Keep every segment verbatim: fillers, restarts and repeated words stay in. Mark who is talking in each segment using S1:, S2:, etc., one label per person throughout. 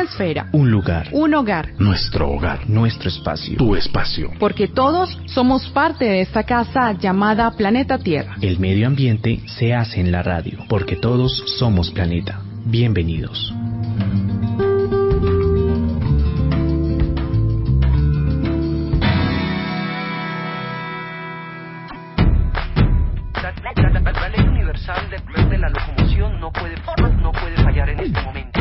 S1: Una esfera.
S2: Un lugar.
S1: Un hogar.
S2: Nuestro hogar. Nuestro espacio. Tu espacio.
S1: Porque todos somos parte de esta casa llamada Planeta Tierra.
S2: El medio ambiente se hace en la radio, porque todos somos planeta. Bienvenidos.
S3: La ley universal de, de la locomoción no puede, no puede fallar en este momento.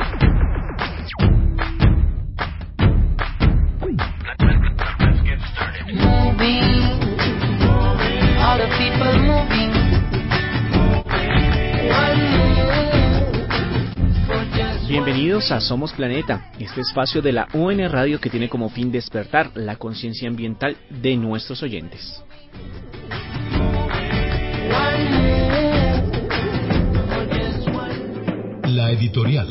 S4: Bienvenidos a Somos Planeta, este espacio de la U N Radio que tiene como fin despertar la conciencia ambiental de nuestros oyentes.
S5: La editorial.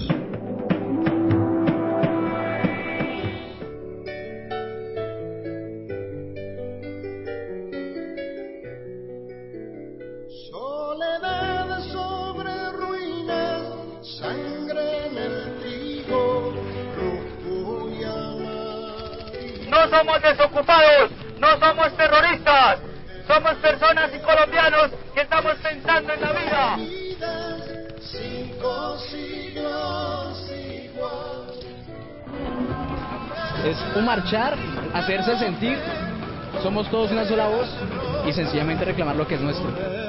S6: Soledad sobre ruinas, sangre en el trigo, rojo y amarillo.
S7: No somos desocupados, no somos terroristas, somos personas y colombianos que estamos pensando en la vida.
S6: Cinco siglos igual.
S8: Es un marchar, hacerse sentir, somos todos una sola voz y sencillamente reclamar lo que es nuestro.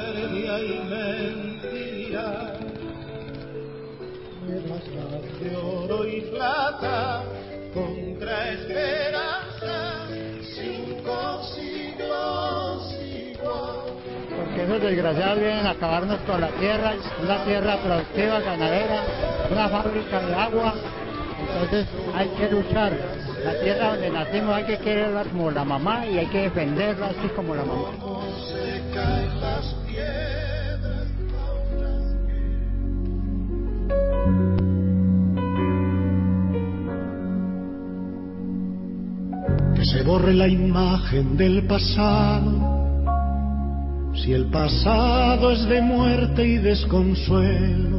S6: De oro y plata contra esperanza, cinco siglos igual.
S9: Porque esos desgraciados vienen a acabarnos con la tierra, una tierra productiva, ganadera, una fábrica de agua. Entonces hay que luchar. La tierra donde nacimos hay que quererla como la mamá y hay que defenderla así como la mamá.
S6: Se caen las piedras. Que se borre la imagen del pasado. Si el pasado es de muerte y desconsuelo.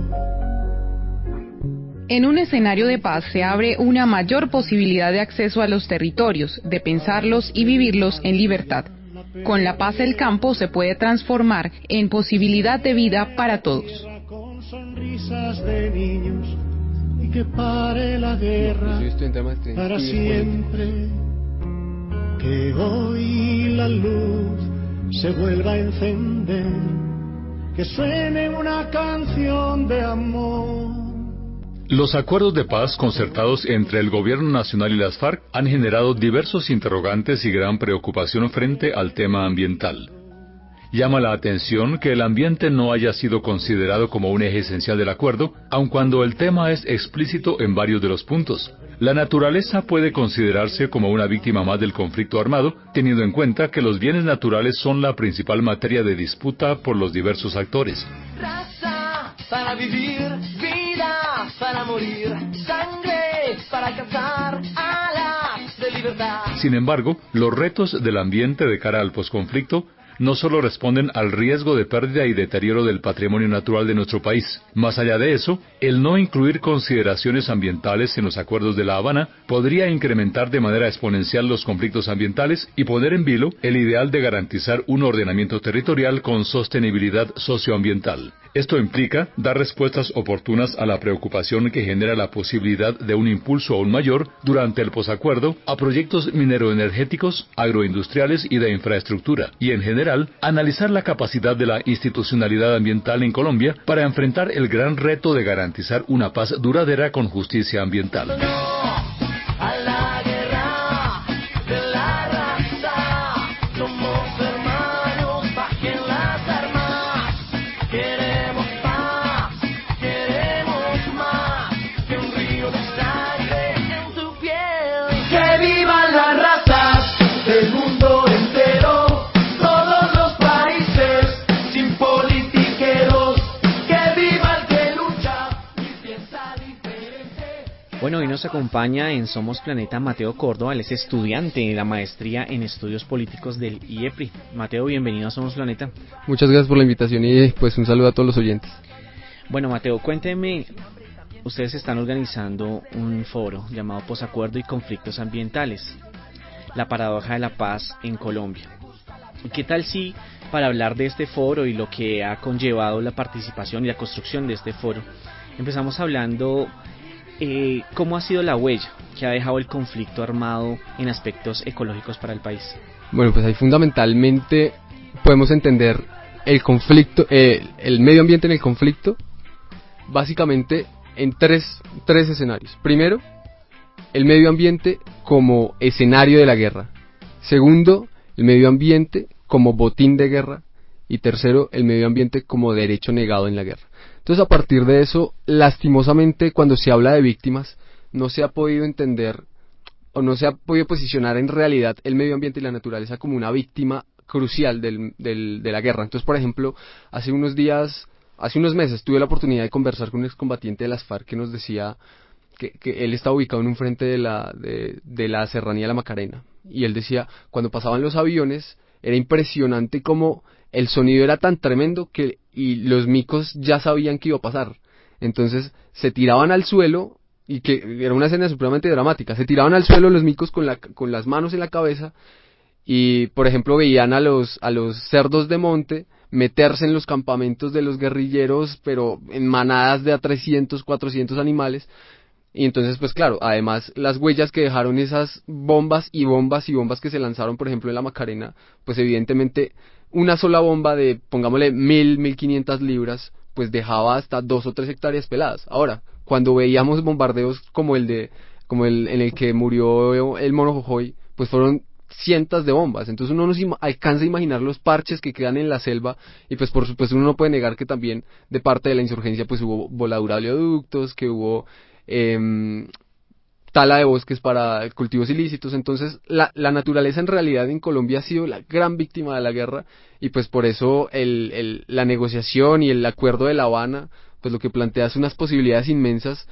S1: En un escenario de paz se abre una mayor posibilidad de acceso a los territorios, de pensarlos y vivirlos en libertad. Con la paz el campo se puede transformar en posibilidad de vida para todos.
S6: Con sonrisas de niños y que pare la guerra para siempre. Que hoy la luz se vuelva a encender, que suene una canción de amor.
S10: Los acuerdos de paz concertados entre el Gobierno Nacional y las FARC han generado diversos interrogantes y gran preocupación frente al tema ambiental. Llama la atención que el ambiente no haya sido considerado como un eje esencial del acuerdo, aun cuando el tema es explícito en varios de los puntos. La naturaleza puede considerarse como una víctima más del conflicto armado, teniendo en cuenta que los bienes naturales son la principal materia de disputa por los diversos actores.
S11: Raza para vivir, vida para morir, sangre para cazar, alas de libertad.
S10: Sin embargo, los retos del ambiente de cara al posconflicto no solo responden al riesgo de pérdida y deterioro del patrimonio natural de nuestro país. Más allá de eso, el no incluir consideraciones ambientales en los acuerdos de La Habana podría incrementar de manera exponencial los conflictos ambientales y poner en vilo el ideal de garantizar un ordenamiento territorial con sostenibilidad socioambiental. Esto implica dar respuestas oportunas a la preocupación que genera la posibilidad de un impulso aún mayor durante el posacuerdo a proyectos mineroenergéticos, agroindustriales y de infraestructura, y en general, analizar la capacidad de la institucionalidad ambiental en Colombia para enfrentar el gran reto de garantizar una paz duradera con justicia ambiental.
S4: Bueno, hoy nos acompaña en Somos Planeta Mateo Córdoba, él es estudiante de la maestría en estudios políticos del I E P R I. Mateo, bienvenido a Somos Planeta.
S12: Muchas gracias por la invitación y pues un saludo a todos los oyentes.
S4: Bueno, Mateo, cuénteme ustedes están organizando un foro llamado Posacuerdo y Conflictos Ambientales, la paradoja de la paz en Colombia. ¿Y qué tal si, para hablar de este foro y lo que ha conllevado la participación y la construcción de este foro, empezamos hablando eh, cómo ha sido la huella que ha dejado el conflicto armado en aspectos ecológicos para el país?
S5: Bueno, pues ahí fundamentalmente podemos entender el conflicto, eh, el medio ambiente en el conflicto, básicamente en tres, tres escenarios. Primero, el medio ambiente como escenario de la guerra. Segundo, el medio ambiente como botín de guerra. Y tercero, el medio ambiente como derecho negado en la guerra. Entonces, a partir de eso, lastimosamente, cuando se habla de víctimas, no se ha podido entender o no se ha podido posicionar en realidad el medio ambiente y la naturaleza como una víctima crucial del, del, de la guerra. Entonces, por ejemplo, hace unos días, hace unos meses, tuve la oportunidad de conversar con un excombatiente de las FARC que nos decía que, que él estaba ubicado en un frente de la, de, de la Serranía de la Macarena, y él decía, cuando pasaban los aviones, era impresionante cómo el sonido era tan tremendo que y los micos ya sabían que iba a pasar. Entonces, se tiraban al suelo, y que era una escena supremamente dramática, se tiraban al suelo los micos con, la, con las manos en la cabeza, y por ejemplo veían a los, a los cerdos de monte meterse en los campamentos de los guerrilleros, pero en manadas de a trescientos, cuatrocientos animales, y entonces pues claro, además las huellas que dejaron esas bombas y bombas y bombas que se lanzaron por ejemplo en la Macarena, pues evidentemente una sola bomba de, pongámosle, mil, mil quinientas libras, pues dejaba hasta dos o tres hectáreas peladas. Ahora, cuando veíamos bombardeos como el de, como el en el que murió el Mono Jojoy, pues fueron cientos de bombas. Entonces uno no se ima- alcanza a imaginar los parches que quedan en la selva, y pues por supuesto uno no puede negar que también de parte de la insurgencia pues hubo voladura de oleoductos, que hubo eh, tala de bosques para cultivos ilícitos. Entonces la, la naturaleza en realidad en Colombia ha sido la gran víctima de la guerra, y pues por eso el, el, la negociación y el acuerdo de La Habana pues lo que plantea es unas posibilidades inmensas,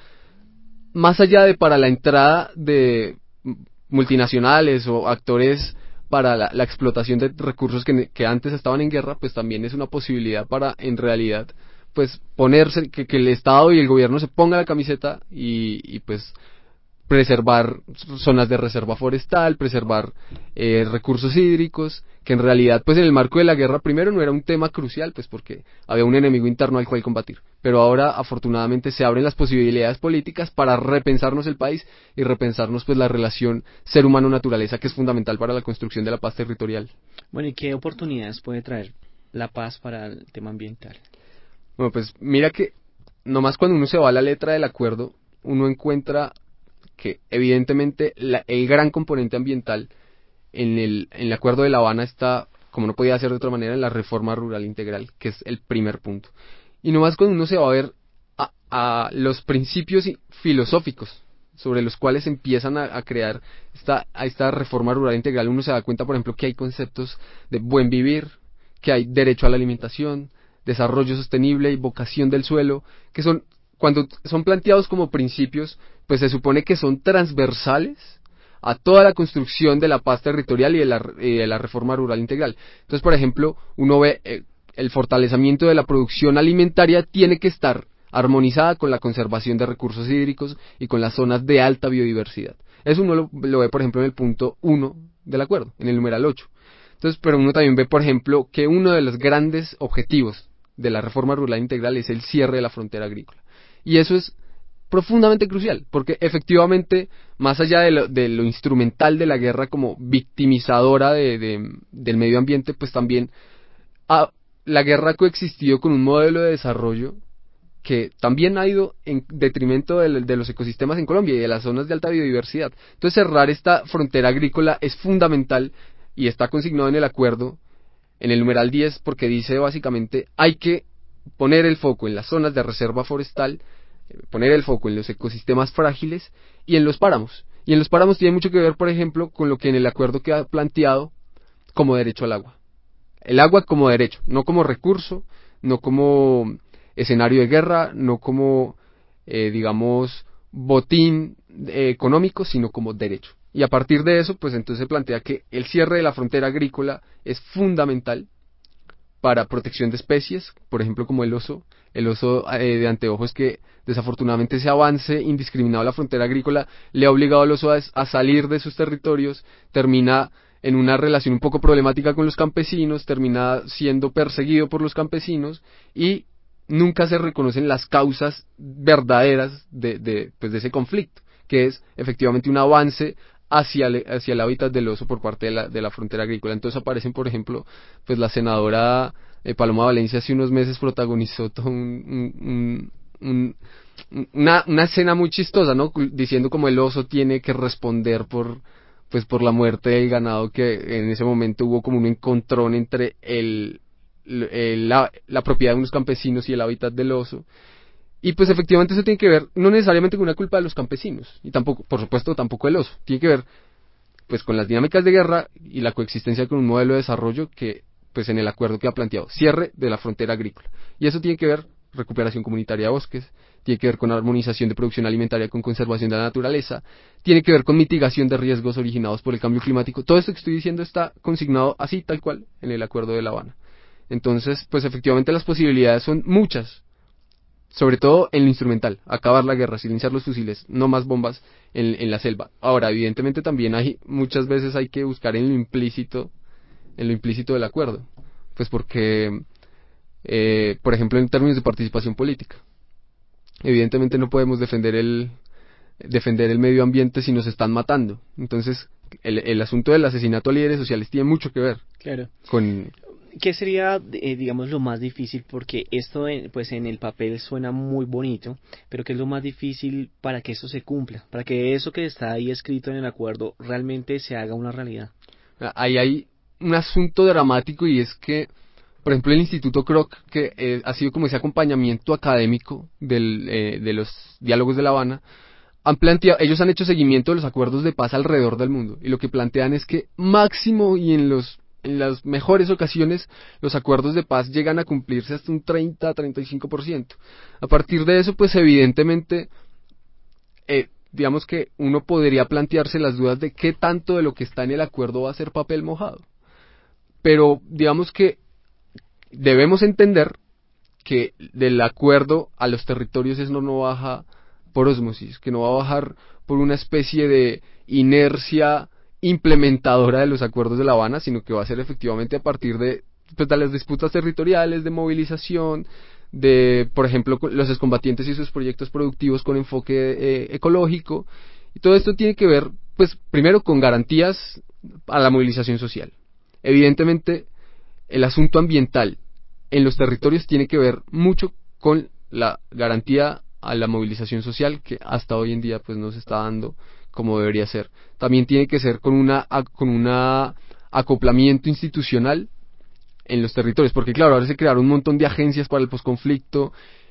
S5: más allá de para la entrada de multinacionales o actores para la, la explotación de recursos que, que antes estaban en guerra, pues también es una posibilidad para en realidad pues ponerse, que, que el Estado y el gobierno se ponga la camiseta y, y pues preservar zonas de reserva forestal, preservar eh, recursos hídricos, que en realidad pues en el marco de la guerra primero no era un tema crucial, pues porque había un enemigo interno al cual combatir, pero ahora afortunadamente se abren las posibilidades políticas para repensarnos el país y repensarnos pues la relación ser humano-naturaleza, que es fundamental para la construcción de la paz territorial.
S4: Bueno, ¿y qué oportunidades puede traer la paz para el tema ambiental?
S5: Bueno, pues mira que nomás cuando uno se va a la letra del acuerdo, uno encuentra que evidentemente la, el gran componente ambiental en el, en el acuerdo de La Habana está, como no podía ser de otra manera, en la reforma rural integral, que es el primer punto. Y nomás cuando uno se va a ver a, a los principios filosóficos sobre los cuales empiezan a, a crear esta, a esta reforma rural integral, uno se da cuenta, por ejemplo, que hay conceptos de buen vivir, que hay derecho a la alimentación, desarrollo sostenible y vocación del suelo, que son, cuando son planteados como principios, pues se supone que son transversales a toda la construcción de la paz territorial y de la, y de la reforma rural integral. Entonces, por ejemplo, uno ve eh, el fortalecimiento de la producción alimentaria tiene que estar armonizada con la conservación de recursos hídricos y con las zonas de alta biodiversidad. Eso uno lo, lo ve, por ejemplo, en el punto uno del acuerdo, en el numeral ocho. Entonces, pero uno también ve, por ejemplo, que uno de los grandes objetivos de la reforma rural integral es el cierre de la frontera agrícola. Y eso es profundamente crucial, porque efectivamente, más allá de lo, de lo instrumental de la guerra como victimizadora de, de, del medio ambiente, pues también ha, la guerra ha coexistido con un modelo de desarrollo que también ha ido en detrimento de, de los ecosistemas en Colombia y de las zonas de alta biodiversidad. Entonces cerrar esta frontera agrícola es fundamental y está consignado en el acuerdo, en el numeral diez, porque dice básicamente hay que poner el foco en las zonas de reserva forestal, poner el foco en los ecosistemas frágiles y en los páramos. Y en los páramos tiene mucho que ver, por ejemplo, con lo que en el acuerdo queda planteado como derecho al agua. El agua como derecho, no como recurso, no como escenario de guerra, no como, eh, digamos, botín eh, económico, sino como derecho. Y a partir de eso, pues entonces se plantea que el cierre de la frontera agrícola es fundamental para protección de especies, por ejemplo como el oso, el oso eh, de anteojos, que desafortunadamente ese avance indiscriminado a la frontera agrícola le ha obligado al oso a, a salir de sus territorios, termina en una relación un poco problemática con los campesinos, termina siendo perseguido por los campesinos y nunca se reconocen las causas verdaderas de, de, pues de ese conflicto, que es efectivamente un avance hacia el, hacia el hábitat del oso por parte de la, de la frontera agrícola. Entonces aparecen, por ejemplo, pues la senadora eh, Paloma Valencia hace unos meses protagonizó todo un, un, un, un, una, una escena muy chistosa, ¿no? Diciendo como el oso tiene que responder por pues por la muerte del ganado, que en ese momento hubo como un encontrón entre el, el la, la propiedad de unos campesinos y el hábitat del oso. Y pues efectivamente eso tiene que ver no necesariamente con una culpa de los campesinos, y tampoco, por supuesto, tampoco del oso. Tiene que ver pues con las dinámicas de guerra y la coexistencia con un modelo de desarrollo que pues en el acuerdo que ha planteado, cierre de la frontera agrícola. Y eso tiene que ver recuperación comunitaria de bosques, tiene que ver con armonización de producción alimentaria con conservación de la naturaleza, tiene que ver con mitigación de riesgos originados por el cambio climático. Todo esto que estoy diciendo está consignado así, tal cual, en el Acuerdo de La Habana. Entonces, pues efectivamente las posibilidades son muchas, sobre todo en lo instrumental, acabar la guerra, silenciar los fusiles, no más bombas en, en la selva. Ahora, evidentemente también hay, muchas veces hay que buscar en lo implícito, en lo implícito del acuerdo, pues porque, eh, por ejemplo, en términos de participación política, evidentemente no podemos defender el, defender el medio ambiente si nos están matando. Entonces, el, el asunto del asesinato a líderes sociales tiene mucho que ver
S4: claro.
S5: con...
S4: ¿Qué sería, eh, digamos, lo más difícil? Porque esto, en, pues, en el papel suena muy bonito, pero ¿qué es lo más difícil para que eso se cumpla? Para que eso que está ahí escrito en el acuerdo realmente se haga una realidad.
S5: Ahí hay un asunto dramático, y es que, por ejemplo, el Instituto Kroc, que eh, ha sido como ese acompañamiento académico del, eh, de los diálogos de La Habana, han planteado, ellos han hecho seguimiento de los acuerdos de paz alrededor del mundo, y lo que plantean es que máximo y en los en las mejores ocasiones los acuerdos de paz llegan a cumplirse hasta un treinta a treinta y cinco por ciento. A partir de eso, pues evidentemente, eh, digamos que uno podría plantearse las dudas de qué tanto de lo que está en el acuerdo va a ser papel mojado. Pero digamos que debemos entender que del acuerdo a los territorios eso no baja por ósmosis, que no va a bajar por una especie de inercia implementadora de los acuerdos de La Habana, sino que va a ser efectivamente a partir de, pues, de las disputas territoriales, de movilización, de, por ejemplo, los excombatientes y sus proyectos productivos con enfoque eh, ecológico, y todo esto tiene que ver, pues, primero con garantías a la movilización social. Evidentemente, el asunto ambiental en los territorios tiene que ver mucho con la garantía a la movilización social, que hasta hoy en día pues no se está dando como debería ser. También tiene que ser con una con una acoplamiento institucional en los territorios, porque claro, ahora se crearon un montón de agencias para el posconflicto,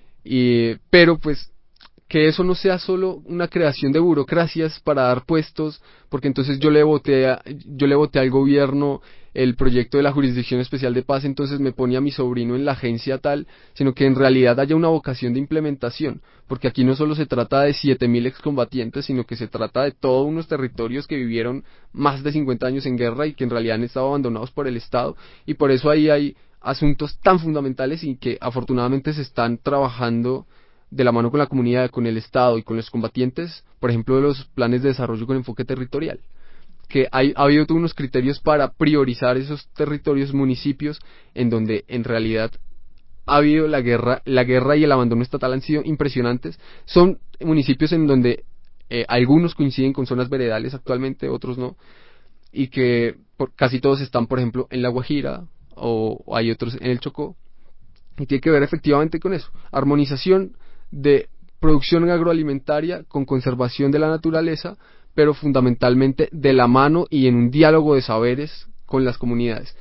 S5: y pero pues que eso no sea solo una creación de burocracias para dar puestos, porque entonces yo le voté a, yo le voté al gobierno el proyecto de la Jurisdicción Especial de Paz, entonces me pone a mi sobrino en la agencia tal, sino que en realidad haya una vocación de implementación, porque aquí no solo se trata de siete mil excombatientes, sino que se trata de todos unos territorios que vivieron más de cincuenta años en guerra y que en realidad han estado abandonados por el Estado, y por eso ahí hay asuntos tan fundamentales y que afortunadamente se están trabajando de la mano con la comunidad, con el Estado y con los combatientes, por ejemplo, de los planes de desarrollo con enfoque territorial, que hay, ha habido unos criterios para priorizar esos territorios, municipios, en donde en realidad ha habido la guerra, la guerra y el abandono estatal han sido impresionantes. Son municipios en donde eh, algunos coinciden con zonas veredales actualmente, otros no, y que por, casi todos están, por ejemplo, en La Guajira, o, o hay otros en el Chocó, y tiene que ver efectivamente con eso, armonización de producción agroalimentaria con conservación de la naturaleza, pero fundamentalmente de la mano y en un diálogo de saberes con las comunidades.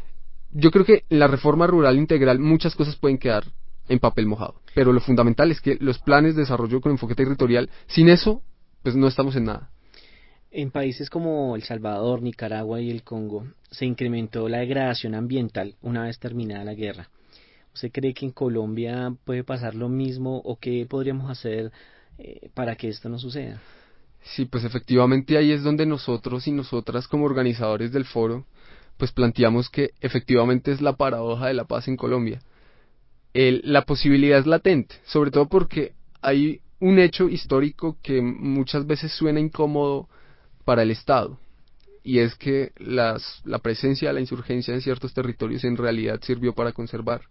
S5: Yo creo que en la reforma rural integral muchas cosas pueden quedar en papel mojado, pero lo fundamental es que los planes de desarrollo con enfoque territorial, sin eso, pues no estamos en nada.
S4: En países como El Salvador, Nicaragua y el Congo se incrementó la degradación ambiental una vez terminada la guerra. ¿Usted cree que en Colombia puede pasar lo mismo, o qué podríamos hacer eh, para que esto no suceda?
S5: Sí, pues efectivamente ahí es donde nosotros y nosotras como organizadores del foro pues planteamos que efectivamente es la paradoja de la paz en Colombia. El, la posibilidad es latente, sobre todo porque hay un hecho histórico que muchas veces suena incómodo para el Estado, y es que las, la presencia de la insurgencia en ciertos territorios en realidad sirvió para conservar.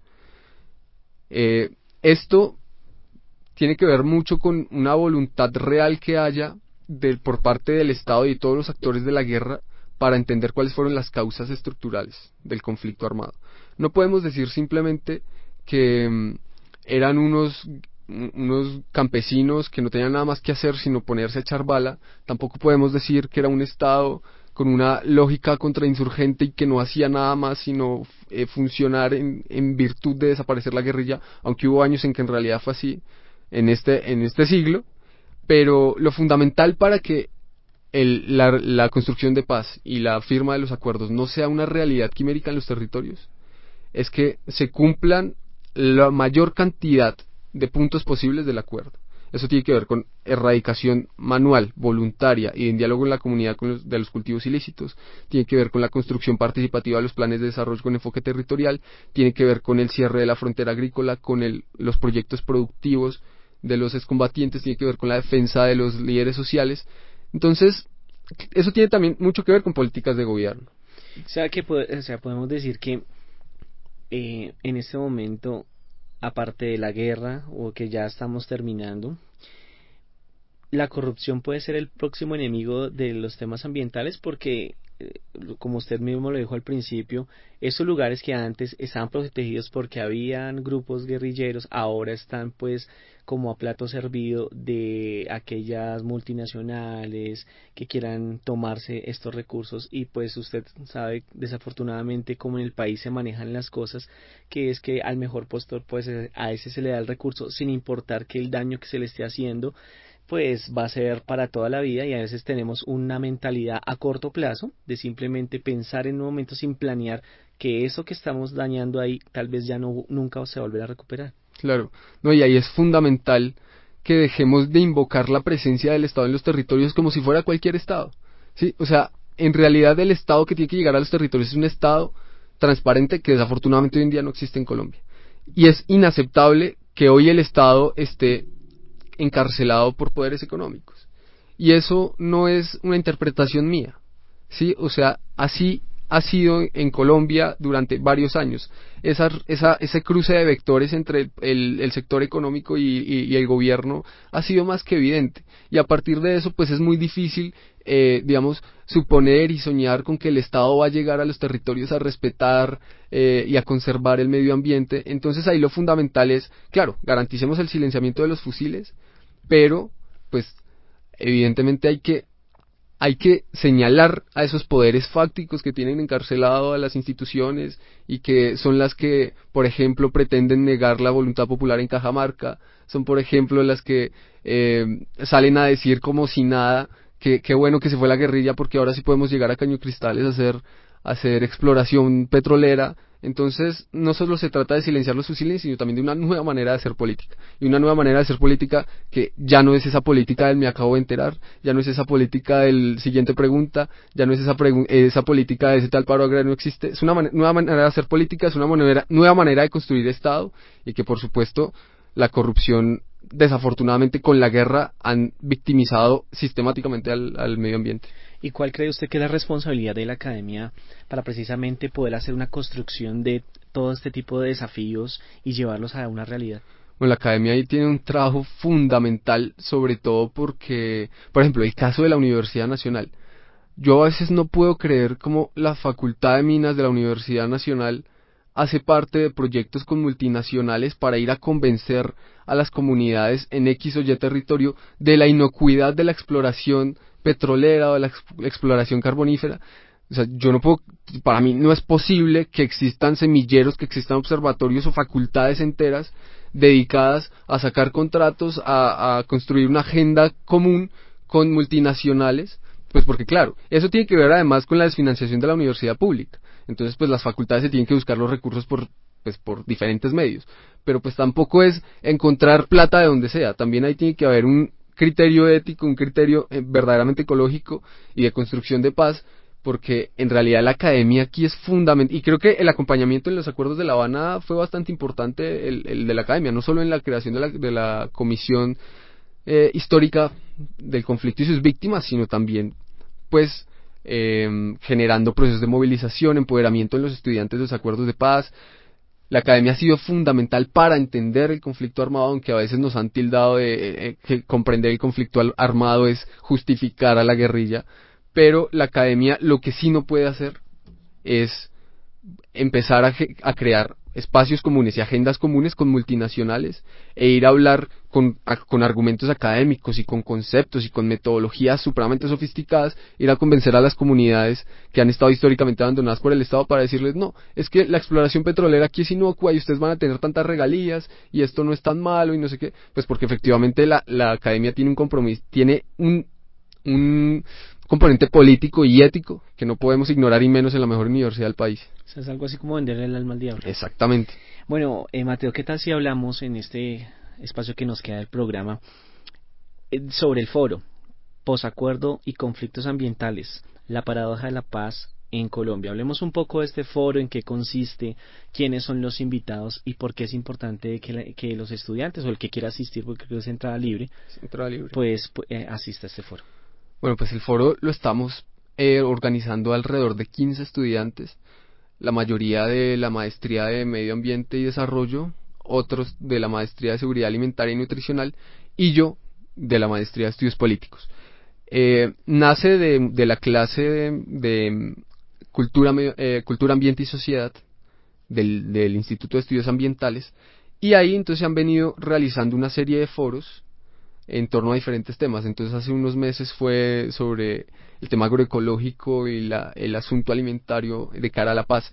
S5: Eh, esto tiene que ver mucho con una voluntad real que haya de, por parte del Estado y de todos los actores de la guerra para entender cuáles fueron las causas estructurales del conflicto armado. No podemos decir simplemente que um, eran unos, unos campesinos que no tenían nada más que hacer sino ponerse a echar bala. Tampoco podemos decir que era un Estado con una lógica contrainsurgente y que no hacía nada más sino eh, funcionar en, en virtud de desaparecer la guerrilla, aunque hubo años en que en realidad fue así en este, en este siglo. Pero lo fundamental para que el, la, la construcción de paz y la firma de los acuerdos no sea una realidad quimérica en los territorios es que se cumplan la mayor cantidad de puntos posibles del acuerdo. Eso tiene que ver con erradicación manual, voluntaria y en diálogo con la comunidad con los, de los cultivos ilícitos, tiene que ver con la construcción participativa de los planes de desarrollo con enfoque territorial, tiene que ver con el cierre de la frontera agrícola, con el, los proyectos productivos de los excombatientes, tiene que ver con la defensa de los líderes sociales. Entonces, eso tiene también mucho que ver con políticas de gobierno.
S4: O sea, que, o sea podemos decir que eh, en este momento, aparte de la guerra, o que ya estamos terminando, la corrupción puede ser el próximo enemigo de los temas ambientales, porque, eh, como usted mismo lo dijo al principio, esos lugares que antes estaban protegidos porque habían grupos guerrilleros, ahora están pues como a plato servido de aquellas multinacionales que quieran tomarse estos recursos. Y pues usted sabe desafortunadamente cómo en el país se manejan las cosas, que es que al mejor postor pues a ese se le da el recurso sin importar que el daño que se le esté haciendo pues va a ser para toda la vida, y a veces tenemos una mentalidad a corto plazo de simplemente pensar en un momento sin planear que eso que estamos dañando ahí tal vez ya no nunca se volverá a recuperar.
S5: Claro, no, y ahí es fundamental que dejemos de invocar la presencia del Estado en los territorios como si fuera cualquier Estado, ¿sí? O sea, en realidad el Estado que tiene que llegar a los territorios es un Estado transparente que desafortunadamente hoy en día no existe en Colombia, y es inaceptable que hoy el Estado esté encarcelado por poderes económicos, y eso no es una interpretación mía, ¿sí? O sea, así ha sido en Colombia durante varios años. Esa, esa, ese cruce de vectores entre el, el, el sector económico y, y, y el gobierno ha sido más que evidente, y a partir de eso pues es muy difícil eh, digamos suponer y soñar con que el Estado va a llegar a los territorios a respetar eh, y a conservar el medio ambiente. Entonces ahí lo fundamental es, claro, garanticemos el silenciamiento de los fusiles, pero pues evidentemente hay que hay que señalar a esos poderes fácticos que tienen encarcelado a las instituciones y que son las que, por ejemplo, pretenden negar la voluntad popular en Cajamarca, son, por ejemplo, las que eh, salen a decir como si nada que qué bueno que se fue la guerrilla porque ahora sí podemos llegar a Caño Cristales a hacer, a hacer exploración petrolera. Entonces, no solo se trata de silenciar los fusiles, sino también de una nueva manera de hacer política. Y una nueva manera de hacer política que ya no es esa política del me acabo de enterar, ya no es esa política del siguiente pregunta, ya no es esa, pregu- esa política de ese tal paro agrario no existe. Es una man- nueva manera de hacer política, es una manera, nueva manera de construir Estado, y que por supuesto la corrupción, desafortunadamente con la guerra, han victimizado sistemáticamente al, al medio ambiente.
S4: ¿Y cuál cree usted que es la responsabilidad de la academia para precisamente poder hacer una construcción de todo este tipo de desafíos y llevarlos a una realidad?
S5: Bueno, la academia ahí tiene un trabajo fundamental, sobre todo porque, por ejemplo, el caso de la Universidad Nacional. Yo a veces no puedo creer cómo la Facultad de Minas de la Universidad Nacional hace parte de proyectos con multinacionales para ir a convencer a las comunidades en X o Y territorio de la inocuidad de la exploración petrolera o de la ex- exploración carbonífera. O sea, yo no puedo, para mí no es posible que existan semilleros, que existan observatorios o facultades enteras dedicadas a sacar contratos, a, a construir una agenda común con multinacionales, pues porque claro, eso tiene que ver además con la desfinanciación de la universidad pública. Entonces pues las facultades se tienen que buscar los recursos por, pues, por diferentes medios, pero pues tampoco es encontrar plata de donde sea, también ahí tiene que haber un criterio ético, un criterio eh, verdaderamente ecológico y de construcción de paz porque en realidad la academia aquí es fundamental, y creo que el acompañamiento en los acuerdos de La Habana fue bastante importante, el, el de la academia, no solo en la creación de la, de la comisión eh, histórica del conflicto y sus víctimas, sino también pues eh, generando procesos de movilización, empoderamiento en los estudiantes de los acuerdos de paz. La academia ha sido fundamental para entender el conflicto armado, aunque a veces nos han tildado de eh, que comprender el conflicto armado es justificar a la guerrilla, pero la academia lo que sí no puede hacer es empezar a, a crear espacios comunes y agendas comunes con multinacionales e ir a hablar con, a, con argumentos académicos y con conceptos y con metodologías supremamente sofisticadas, ir a convencer a las comunidades que han estado históricamente abandonadas por el Estado para decirles no, es que la exploración petrolera aquí es inocua y ustedes van a tener tantas regalías y esto no es tan malo y no sé qué, pues porque efectivamente la, la academia tiene un compromiso, tiene un, un componente político y ético que no podemos ignorar, y menos en la mejor universidad del país.
S4: O sea, es algo así como venderle el alma al diablo.
S5: Exactamente.
S4: Bueno, eh, Mateo, ¿qué tal si hablamos en este espacio que nos queda del programa eh, sobre el foro Posacuerdo y conflictos ambientales, la paradoja de la paz en Colombia? Hablemos un poco de este foro, en qué consiste, quiénes son los invitados y por qué es importante que, la, que los estudiantes o el que quiera asistir, porque creo que es entrada libre,
S5: es entrada libre.
S4: pues eh, asista a este foro.
S5: Bueno, pues el foro lo estamos eh, organizando alrededor de quince estudiantes, la mayoría de la maestría de Medio Ambiente y Desarrollo, otros de la maestría de Seguridad Alimentaria y Nutricional, y yo de la maestría de Estudios Políticos. Eh, nace de, de la clase de, de cultura, eh, cultura, Ambiente y Sociedad del, del Instituto de Estudios Ambientales, y ahí entonces se han venido realizando una serie de foros en torno a diferentes temas. Entonces hace unos meses fue sobre el tema agroecológico y la, el asunto alimentario de cara a la paz,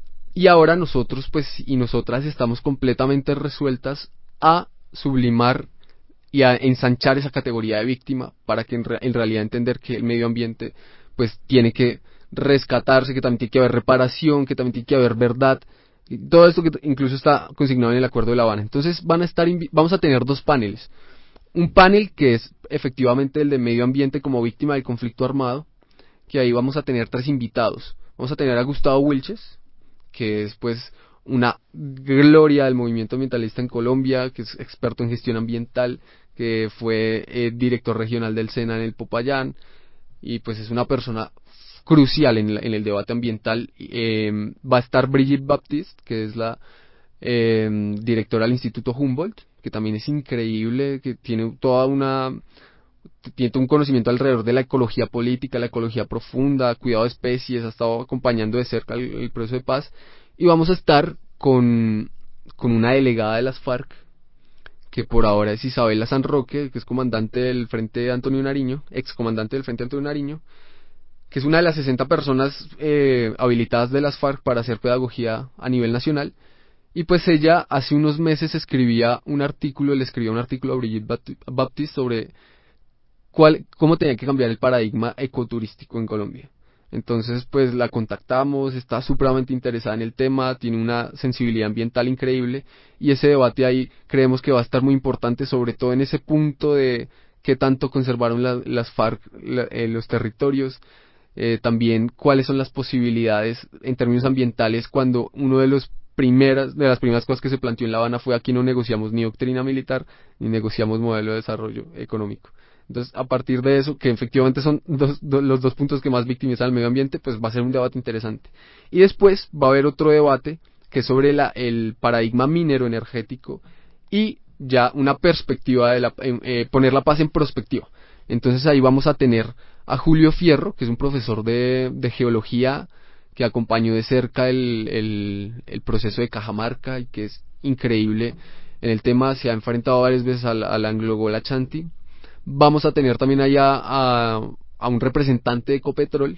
S5: y ahora nosotros pues y nosotras estamos completamente resueltas a sublimar y a ensanchar esa categoría de víctima para que en, re, en realidad entender que el medio ambiente pues tiene que rescatarse, que también tiene que haber reparación, que también tiene que haber verdad, y todo esto que incluso está consignado en el Acuerdo de La Habana. Entonces van a estar vamos a tener dos paneles. Un panel que es efectivamente el de medio ambiente como víctima del conflicto armado, que ahí vamos a tener tres invitados. Vamos a tener a Gustavo Wilches, que es pues una gloria del movimiento ambientalista en Colombia, que es experto en gestión ambiental, que fue eh, director regional del SENA en el Popayán, y pues es una persona crucial en, la, en el debate ambiental. Eh, va a estar Brigitte Baptiste, que es la eh, directora del Instituto Humboldt, que también es increíble, que tiene toda una tiene un conocimiento alrededor de la ecología política, la ecología profunda, cuidado de especies, ha estado acompañando de cerca el, el proceso de paz. Y vamos a estar con, con una delegada de las FARC, que por ahora es Isabela San Roque, que es comandante del Frente de Antonio Nariño, ex comandante del Frente de Antonio Nariño, que es una de las sesenta personas eh, habilitadas de las FARC para hacer pedagogía a nivel nacional. Y pues ella hace unos meses escribía un artículo, le escribió un artículo a Brigitte Baptiste sobre cuál, cómo tenía que cambiar el paradigma ecoturístico en Colombia. Entonces pues la contactamos, está supremamente interesada en el tema, tiene una sensibilidad ambiental increíble, y ese debate ahí creemos que va a estar muy importante, sobre todo en ese punto de qué tanto conservaron la, las FARC la, eh, los territorios, eh, también cuáles son las posibilidades en términos ambientales cuando uno de los primeras de las primeras cosas que se planteó en La Habana fue: aquí no negociamos ni doctrina militar ni negociamos modelo de desarrollo económico. Entonces, a partir de eso, que efectivamente son dos, dos, los dos puntos que más victimizan al medio ambiente, pues va a ser un debate interesante. Y después va a haber otro debate que es sobre la, el paradigma minero energético y ya una perspectiva de la, eh, poner la paz en perspectiva. Entonces ahí vamos a tener a Julio Fierro, que es un profesor de, de geología que acompañó de cerca el, el, el proceso de Cajamarca y que es increíble en el tema, se ha enfrentado varias veces al, al Anglo-Gol Ashanti. Vamos a tener también allá a, a un representante de Ecopetrol,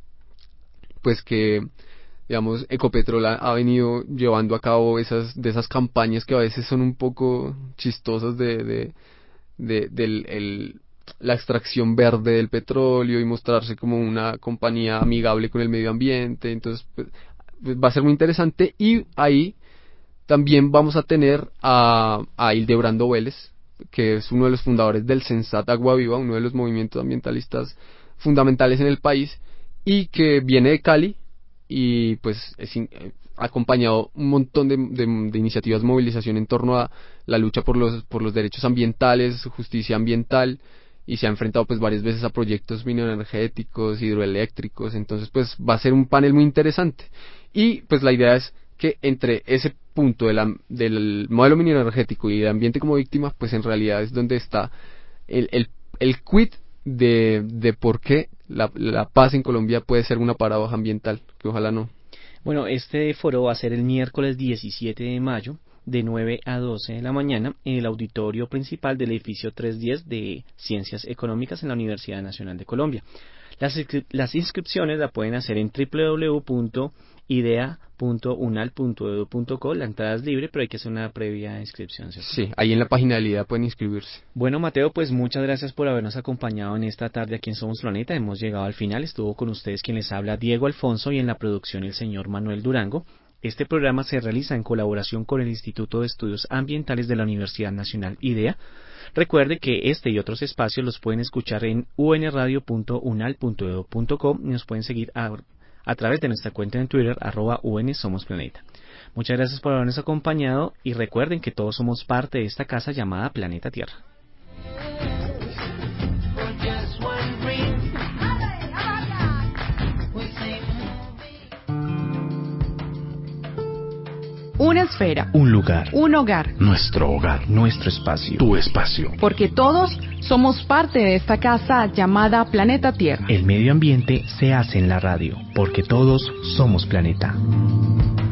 S5: pues que, digamos, Ecopetrol ha, ha venido llevando a cabo esas, de esas campañas que a veces son un poco chistosas de, de, de del el, la extracción verde del petróleo y mostrarse como una compañía amigable con el medio ambiente. Entonces pues, va a ser muy interesante. Y ahí también vamos a tener a, a Hildebrando Vélez, que es uno de los fundadores del Sensat Agua Viva, uno de los movimientos ambientalistas fundamentales en el país, y que viene de Cali y pues es in, eh, acompañado un montón de, de, de iniciativas de movilización en torno a la lucha por los por los derechos ambientales, justicia ambiental, y se ha enfrentado pues varias veces a proyectos mineroenergéticos, hidroeléctricos. Entonces pues va a ser un panel muy interesante, y pues la idea es que entre ese punto de la, del modelo mineroenergético y el ambiente como víctima, pues en realidad es donde está el el, el quid de, de por qué la, la paz en Colombia puede ser una paradoja ambiental, que ojalá no.
S4: Bueno, este foro va a ser el miércoles diecisiete de mayo, de nueve a doce de la mañana, en el auditorio principal del edificio trescientos diez de Ciencias Económicas en la Universidad Nacional de Colombia. Las, las inscripciones la pueden hacer en doble u doble u doble u punto idea punto unal punto edu punto co. La entrada es libre, pero hay que hacer una previa inscripción, ¿cierto?
S5: Sí, ahí en la página de la IDEA pueden inscribirse.
S4: Bueno, Mateo, pues muchas gracias por habernos acompañado en esta tarde aquí en Somos Planeta. Hemos llegado al final. Estuvo con ustedes quien les habla, Diego Alfonso, y en la producción el señor Manuel Durango. Este programa se realiza en colaboración con el Instituto de Estudios Ambientales de la Universidad Nacional IDEA. Recuerde que este y otros espacios los pueden escuchar en u n radio punto unal punto edu punto co y nos pueden seguir a, a través de nuestra cuenta en Twitter, arroba un Somos Planeta. Muchas gracias por habernos acompañado y recuerden que todos somos parte de esta casa llamada Planeta Tierra.
S1: Una esfera.
S2: Un lugar.
S1: Un hogar.
S2: Nuestro hogar. Nuestro espacio. Tu espacio.
S1: Porque todos somos parte de esta casa llamada Planeta Tierra.
S2: El medio ambiente se hace en la radio. Porque todos somos planeta.